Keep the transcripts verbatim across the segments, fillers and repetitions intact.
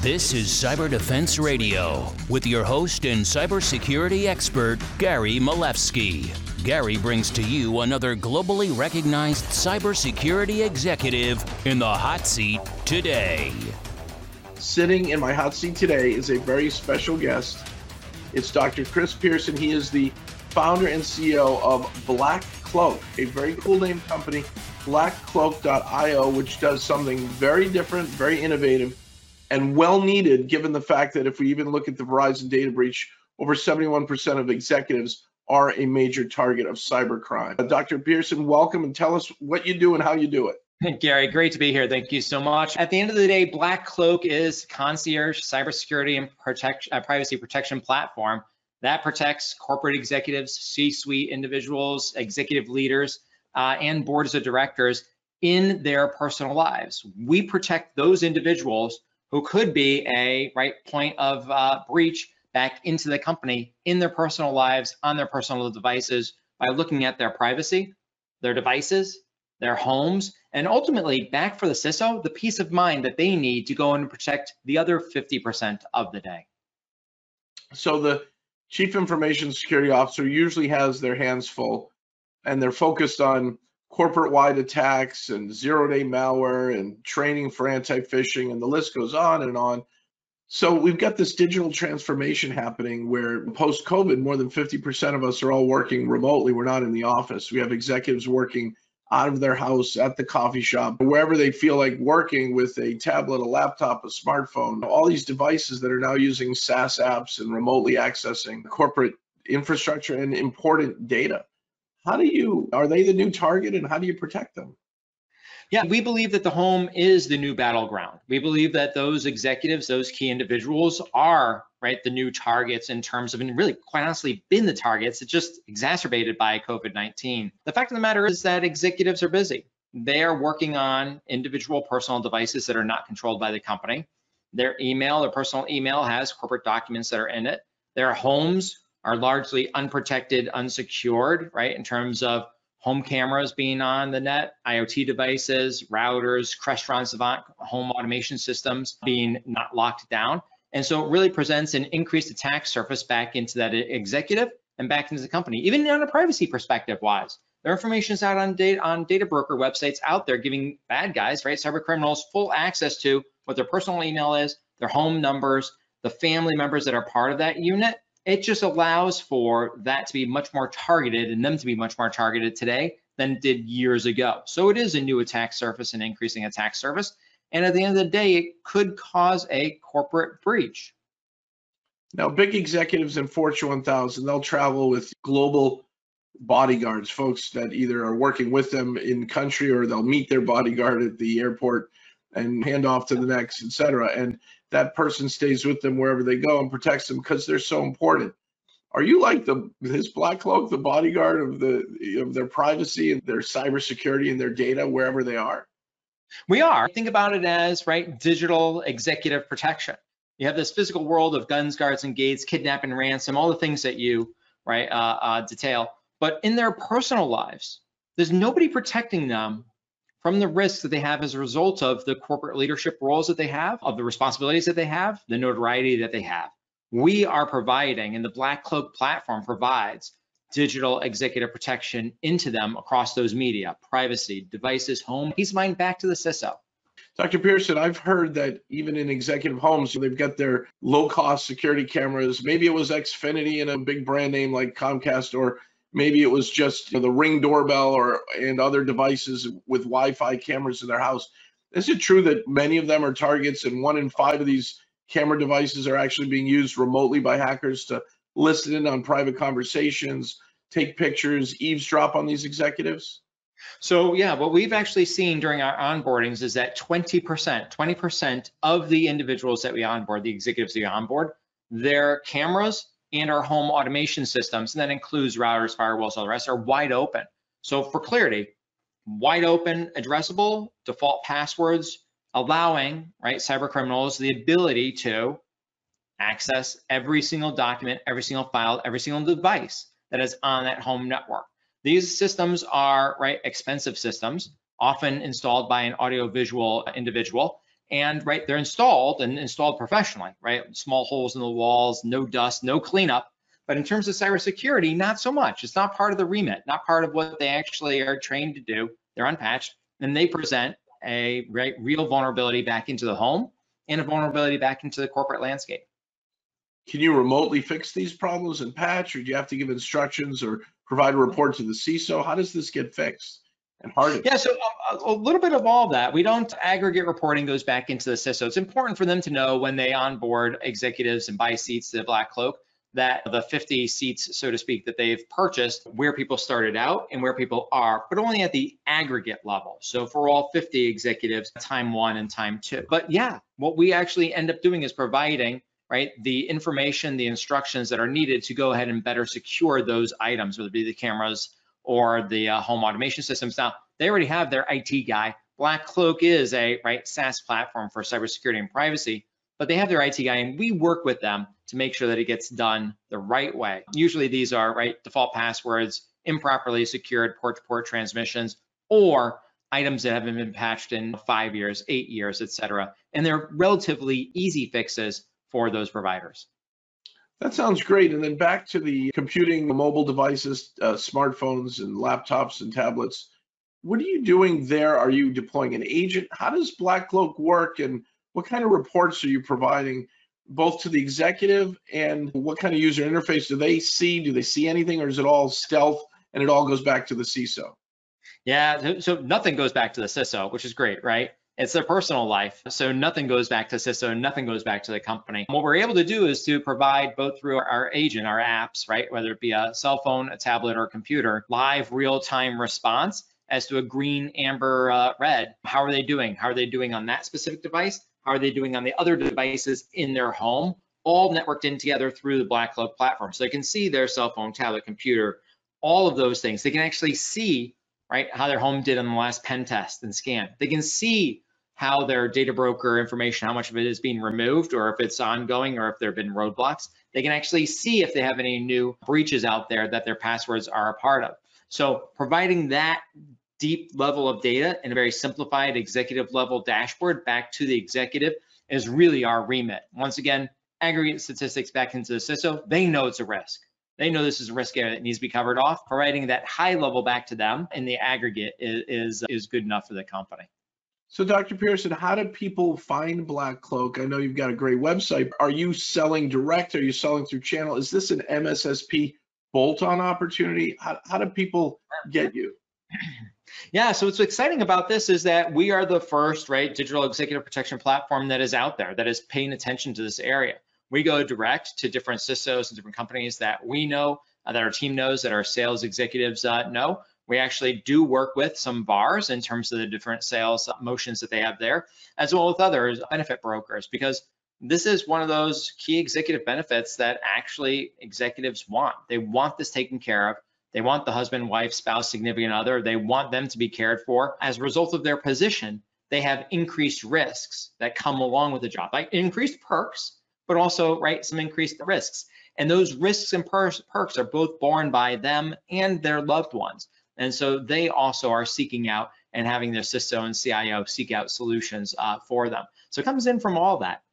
This is Cyber Defense Radio with your host and cybersecurity expert, Gary Malevsky. Gary brings to you another globally recognized cybersecurity executive in the hot seat today. Sitting in my hot seat today is a very special guest. It's Doctor Chris Pearson. He is the founder and C E O of Black Cloak, a very cool name company, black cloak dot i o, which does something very different, very innovative, and well needed, given the fact that if we even look at the Verizon data breach, over seventy-one percent of executives are a major target of cybercrime. Uh, Doctor Pearson, welcome, and tell us what you do and how you do it. Hey, Gary, great to be here. Thank you so much. At the end of the day, Black Cloak is concierge cybersecurity and protect, uh, privacy protection platform that protects corporate executives, C-suite individuals, executive leaders, uh, and boards of directors in their personal lives. We protect those individuals who could be a right point of uh, breach back into the company in their personal lives, on their personal devices, by looking at their privacy, their devices, their homes, and ultimately back for the C I S O, the peace of mind that they need to go in and protect the other fifty percent of the day. So the Chief Information Security Officer usually has their hands full, and they're focused on corporate-wide attacks and zero-day malware and training for anti-phishing, and the list goes on and on. So we've got this digital transformation happening where post-COVID, more than fifty percent of us are all working remotely. We're not in the office. We have executives working out of their house, at the coffee shop, wherever they feel like working, with a tablet, a laptop, a smartphone, all these devices that are now using SaaS apps and remotely accessing corporate infrastructure and important data. How do you, are they the new target, and how do you protect them? Yeah, we believe that the home is the new battleground. We believe that those executives, those key individuals are, right, the new targets in terms of, and really quite honestly been the targets. It's just exacerbated by COVID nineteen. The fact of the matter is that executives are busy. They are working on individual personal devices that are not controlled by the company. Their email, their personal email has corporate documents that are in it. Their homes are largely unprotected, unsecured, right, in terms of home cameras being on the net, IoT devices, routers, Crestron Savant home automation systems being not locked down. And so it really presents an increased attack surface back into that executive and back into the company, even on a privacy perspective wise. Their information is out on data, on data broker websites out there, giving bad guys, right, cyber criminals, full access to what their personal email is, their home numbers, the family members that are part of that unit. It just allows for that to be much more targeted, and them to be much more targeted today than it did years ago. So it is a new attack surface and increasing attack surface. And at the end of the day, it could cause a corporate breach. Now, big executives in Fortune one thousand, they'll travel with global bodyguards, folks that either are working with them in country, or they'll meet their bodyguard at the airport and hand off to the next, et cetera. And that person stays with them wherever they go and protects them because they're so important. Are you like the this Black Cloak, the bodyguard of the of their privacy and their cybersecurity and their data wherever they are? We are. Think about it as, right, digital executive protection. You have this physical world of guns, guards, and gates, kidnap and ransom, all the things that you, right, uh, uh, detail. But in their personal lives, there's nobody protecting them from the risks that they have as a result of the corporate leadership roles that they have, of the responsibilities that they have, the notoriety that they have. We are providing, and the Black Cloak platform provides, digital executive protection into them across those media, privacy, devices, home, peace of mind back to the C I S O. Doctor Pearson, I've heard that even in executive homes, they've got their low-cost security cameras. Maybe it was Xfinity and a big brand name like Comcast, or maybe it was just, you know, the Ring doorbell or and other devices with Wi-Fi cameras in their house. Is it true that many of them are targets, and one in five of these camera devices are actually being used remotely by hackers to listen in on private conversations, take pictures, eavesdrop on these executives? So yeah, what we've actually seen during our onboardings is that twenty percent, twenty percent of the individuals that we onboard, the executives that we onboard, their cameras and our home automation systems, and that includes routers, firewalls, all the rest, are wide open. So for clarity, wide open, addressable, default passwords, allowing, right, cyber criminals the ability to access every single document, every single file, every single device that is on that home network. These systems are, right, expensive systems, often installed by an audiovisual individual, and right, they're installed and installed professionally, right? Small holes in the walls, no dust, no cleanup. But in terms of cybersecurity, not so much. It's not part of the remit, not part of what they actually are trained to do. They're unpatched, and they present a right, real vulnerability back into the home and a vulnerability back into the corporate landscape. Can you remotely fix these problems and patch, or do you have to give instructions or provide a report to the C I S O? How does this get fixed and hardened? Yeah, so um, a little bit of all that. We don't aggregate reporting goes back into the C I S O. It's important for them to know when they onboard executives and buy seats to Black Cloak that the fifty seats, so to speak, that they've purchased, where people started out and where people are, but only at the aggregate level. So for all fifty executives, time one and time two. But yeah, what we actually end up doing is providing right, the information, the instructions that are needed to go ahead and better secure those items, whether it be the cameras or the uh, home automation systems. Now, they already have their I T guy. Black Cloak is a right SaaS platform for cybersecurity and privacy, but they have their I T guy, and we work with them to make sure that it gets done the right way. Usually these are right default passwords, improperly secured port-to-port transmissions, or items that haven't been patched in five years, eight years, et cetera. And they're relatively easy fixes for those providers. That sounds great. And then back to the computing, mobile devices, uh, smartphones and laptops and tablets. What are you doing there? Are you deploying an agent? How does Black Cloak work, and what kind of reports are you providing both to the executive, and what kind of user interface do they see? Do they see anything, or is it all stealth and it all goes back to the C I S O? Yeah, so nothing goes back to the C I S O, which is great, right? It's their personal life. So nothing goes back to C I S O, nothing goes back to the company. What we're able to do is to provide both through our agent, our apps, right? Whether it be a cell phone, a tablet, or a computer, live real-time response as to a green, amber, uh, red. How are they doing? How are they doing on that specific device? How are they doing on the other devices in their home? All networked in together through the Black Cloak platform. So they can see their cell phone, tablet, computer, all of those things. They can actually see, right, how their home did on the last pen test and scan. They can see how their data broker information, how much of it is being removed, or if it's ongoing, or if there have been roadblocks. They can actually see if they have any new breaches out there that their passwords are a part of. So providing that deep level of data in a very simplified executive level dashboard back to the executive is really our remit. Once again, aggregate statistics back into the C I S O. They know it's a risk. They know this is a risk area that needs to be covered off. Providing that high level back to them in the aggregate is, is, is good enough for the company. So Doctor Pearson, how do people find Black Cloak? I know you've got a great website. Are you selling direct? Are you selling through channel? Is this an M S S P bolt-on opportunity? How, how do people get you? Yeah, so what's exciting about this is that we are the first, right, digital executive protection platform that is out there, that is paying attention to this area. We go direct to different C I S Os and different companies that we know, uh, that our team knows, that our sales executives uh, know. We actually do work with some V A Rs in terms of the different sales motions that they have there, as well as others, benefit brokers, because this is one of those key executive benefits that actually executives want. They want this taken care of. They want the husband, wife, spouse, significant other. They want them to be cared for. As a result of their position, they have increased risks that come along with the job, like increased perks, but also, right, some increased risks. And those risks and per perks are both borne by them and their loved ones. And so they also are seeking out and having their C I S O and C I O seek out solutions uh, for them. So it comes in from all that.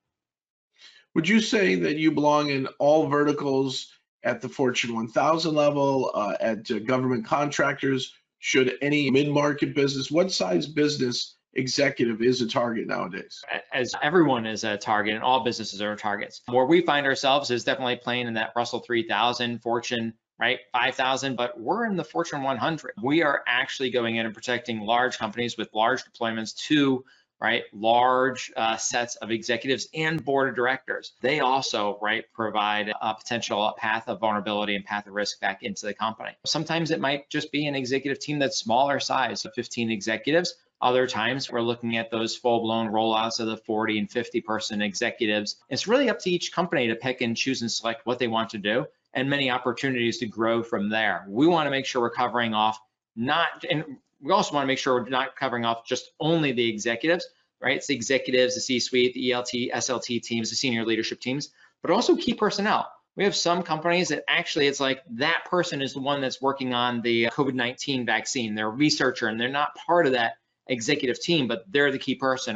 Would you say that you belong in all verticals at the Fortune one thousand level, uh, at uh, government contractors? Should any mid-market business, what size business executive is a target nowadays? As everyone is a target and all businesses are targets. Where we find ourselves is definitely playing in that Russell three thousand, Fortune, right, five thousand, but we're in the Fortune one hundred. We are actually going in and protecting large companies with large deployments to, right, large uh, sets of executives and board of directors. They also, right, provide a potential path of vulnerability and path of risk back into the company. Sometimes it might just be an executive team that's smaller size, so fifteen executives. Other times we're looking at those full-blown rollouts of the forty and fifty person executives. It's really up to each company to pick and choose and select what they want to do, and many opportunities to grow from there. We want to make sure we're covering off not, and we also want to make sure we're not covering off just only the executives, right? It's the executives, the C-suite, the E L T, S L T teams, the senior leadership teams, but also key personnel. We have some companies that actually it's like that person is the one that's working on the COVID nineteen vaccine. They're a researcher and they're not part of that executive team, but they're the key person, or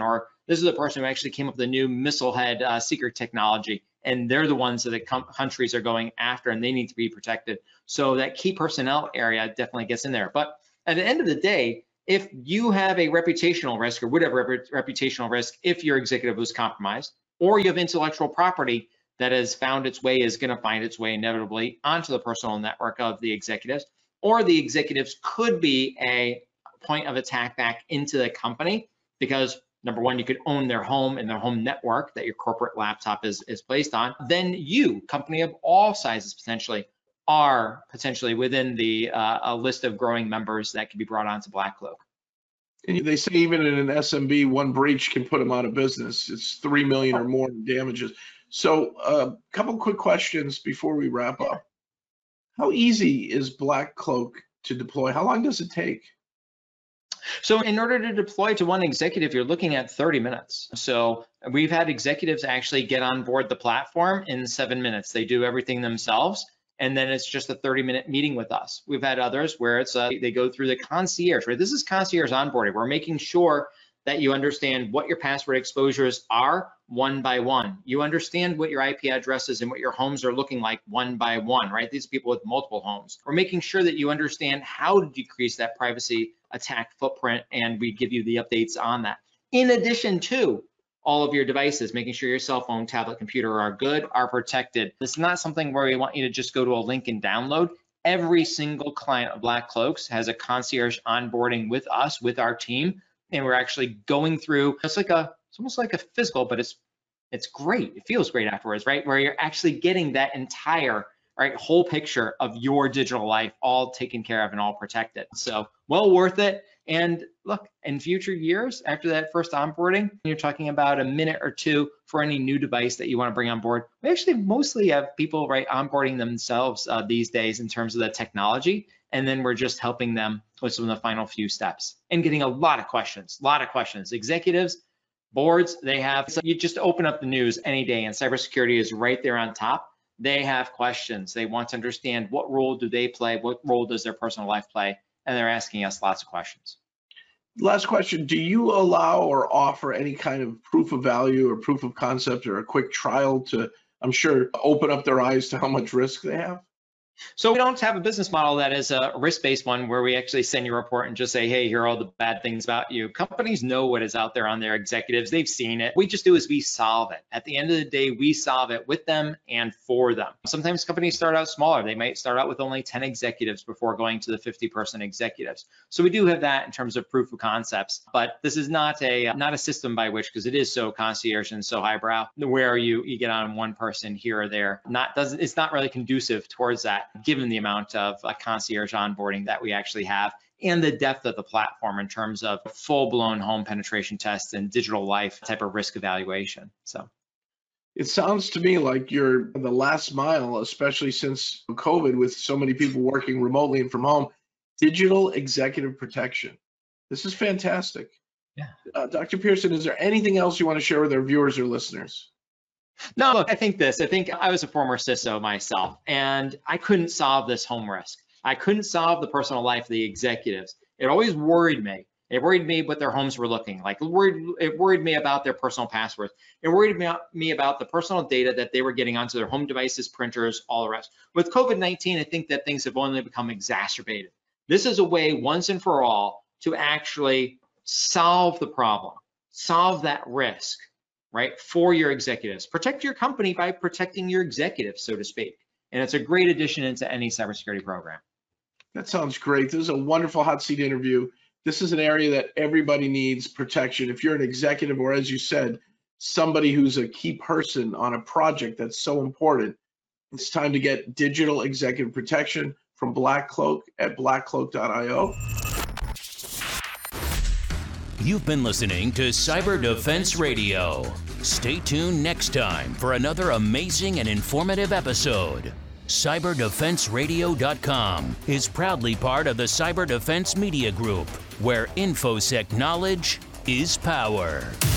This is the person who actually came up with the new missile head uh, secret technology, and they're the ones that the com- countries are going after, and they need to be protected. So that key personnel area definitely gets in there. But at the end of the day, if you have a reputational risk or whatever rep- reputational risk, if your executive was compromised, or you have intellectual property that has found its way, is going to find its way inevitably onto the personal network of the executives, or the executives could be a point of attack back into the company because number one, you could own their home and their home network that your corporate laptop is, is placed on. Then you, company of all sizes potentially, are potentially within the uh, a list of growing members that can be brought onto BlackCloak. And they say even in an S M B, one breach can put them out of business. It's three million or more in damages. So a uh, couple quick questions before we wrap up. How easy is BlackCloak to deploy? How long does it take? So in order to deploy to one executive, you're looking at thirty minutes. So we've had executives actually get on board the platform in seven minutes. They do everything themselves, and then it's just a thirty minute meeting with us. We've had others where it's uh, they go through the concierge, right? This is concierge onboarding. We're making sure that you understand what your password exposures are one by one. You understand what your I P addresses and what your homes are looking like one by one, right? These are people with multiple homes. We're making sure that you understand how to decrease that privacy attack footprint, and we give you the updates on that. In addition to all of your devices, making sure your cell phone, tablet, computer are good, are protected. This is not something where we want you to just go to a link and download. Every single client of BlackCloaks has a concierge onboarding with us, with our team, and we're actually going through, it's like a, it's almost like a physical, but it's it's great. It feels great afterwards, right? Where you're actually getting that entire, right, whole picture of your digital life all taken care of and all protected. So well worth it. And look, in future years, after that first onboarding, you're talking about a minute or two for any new device that you want to bring on board. We actually mostly have people, right, onboarding themselves uh, these days in terms of the technology. And then we're just helping them with some of the final few steps and getting a lot of questions, a lot of questions. Executives, boards, they have, so you just open up the news any day and cybersecurity is right there on top. They have questions. They want to understand what role do they play? What role does their personal life play? And they're asking us lots of questions. Last question, do you allow or offer any kind of proof of value or proof of concept or a quick trial to, I'm sure, open up their eyes to how much risk they have? So we don't have a business model that is a risk-based one where we actually send you a report and just say, hey, here are all the bad things about you. Companies know what is out there on their executives. They've seen it. We just do is we solve it. At the end of the day, we solve it with them and for them. Sometimes companies start out smaller. They might start out with only ten executives before going to the fifty person executives. So we do have that in terms of proof of concepts, but this is not a not a system by which, because it is so concierge and so highbrow, where you you get on one person here or there. Not doesn't it's not really conducive towards that, given the amount of uh, concierge onboarding that we actually have and the depth of the platform in terms of full-blown home penetration tests and digital life type of risk evaluation. So it sounds to me like you're the last mile, especially since COVID, with so many people working remotely and from home. Digital executive protection. This is fantastic. Yeah. Uh, Doctor Pearson, is there anything else you want to share with our viewers or listeners? No, look, I think this, I think I was a former C I S O myself, and I couldn't solve this home risk. I couldn't solve the personal life of the executives. It always worried me. It worried me what their homes were looking like. It worried, it worried me about their personal passwords. It worried me, me about the personal data that they were getting onto their home devices, printers, all the rest. With COVID nineteen, I think that things have only become exacerbated. This is a way once and for all to actually solve the problem, solve that risk, right, for your executives. Protect your company by protecting your executives, so to speak. And it's a great addition into any cybersecurity program. That sounds great. This is a wonderful hot seat interview. This is an area that everybody needs protection. If you're an executive or, as you said, somebody who's a key person on a project that's so important, it's time to get digital executive protection from BlackCloak at blackcloak dot i o. You've been listening to Cyber Defense Radio. Stay tuned next time for another amazing and informative episode. cyber defense radio dot com is proudly part of the Cyber Defense Media Group, where InfoSec knowledge is power.